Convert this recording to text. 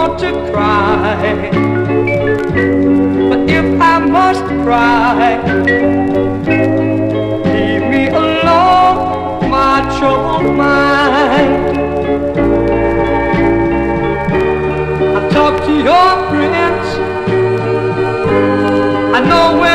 want to cry, but if I must cry, leave me alone, my troubled mind. I talk to your friends, I know where